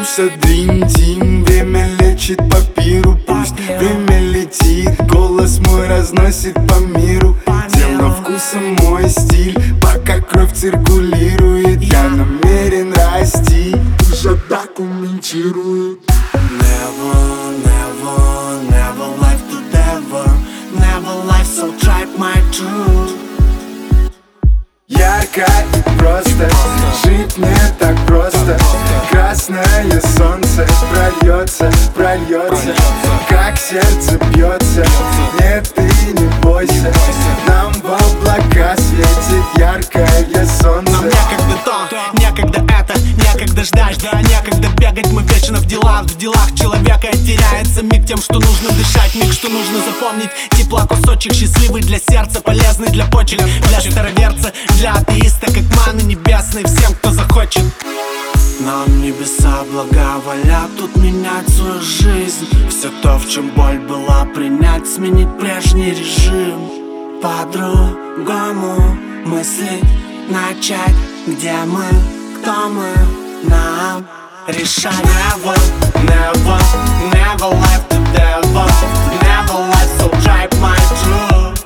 плюс один Дим. Время лечит папиру, пусть время летит. Голос мой разносит по миру. Дело вкуса мой стиль, пока кровь циркулирует. Я намерен расти, душа документирует. Never, never, never life to never. Never life, so try my truth. Ярко и просто, жить не так просто. Красное солнце прольется, прольется, как сердце бьется. Нет, ты не бойся, нам в облака светит яркое солнце. Нам некогда то, некогда это, некогда ждать, некогда бегать, мы вечно в делах человека теряется миг тем, что нужно дышать, миг, что нужно запомнить. Тепла кусочек, счастливый для сердца, полезный для почек, для староверца, для атеиста, как маны небесные, всем, кто захочет. Нам небеса благоволят тут менять свою жизнь. Все то, в чем боль была, принять, сменить прежний режим. По-другому мыслить, начать, где мы, кто мы, нам решать. Never, never, never life to never. Never life, so try my truth.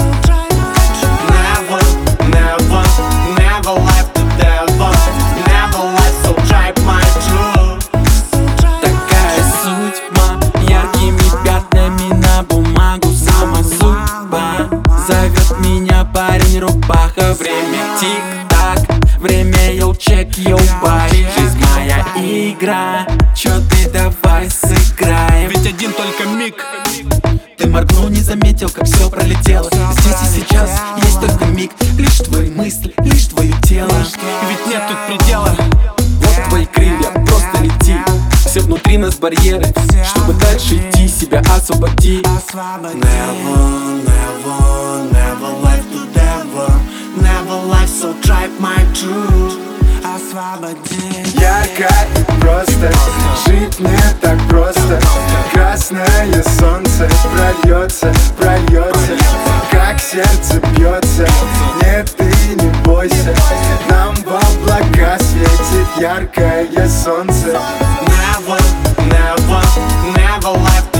Never, never, never life to never. Never life, so try my truth. Такая судьба, яркими пятнами на бумагу. Сама судьба зовет меня, парень, рубаха. Время тик-так, время йоу-чек, йоу-бай. Жизнь моя игра, чё ты давай сыграем. Ведь один только миг. Ты моргнул, не заметил, как все пролетело. Здесь и сейчас есть только миг. Лишь твои мысли, лишь твое тело. Ведь нет тут предела. Вот твои крылья, просто лети. Все внутри нас барьеры, чтобы дальше идти, себя освободи. Never, never, never life to never. Never life, so try my truth. Освободи. Ярко и просто, жить не так просто. Красное солнце прольется, прольется, как сердце бьется. Нет, ты не бойся, нам в облака светит яркое солнце. Never, never, never life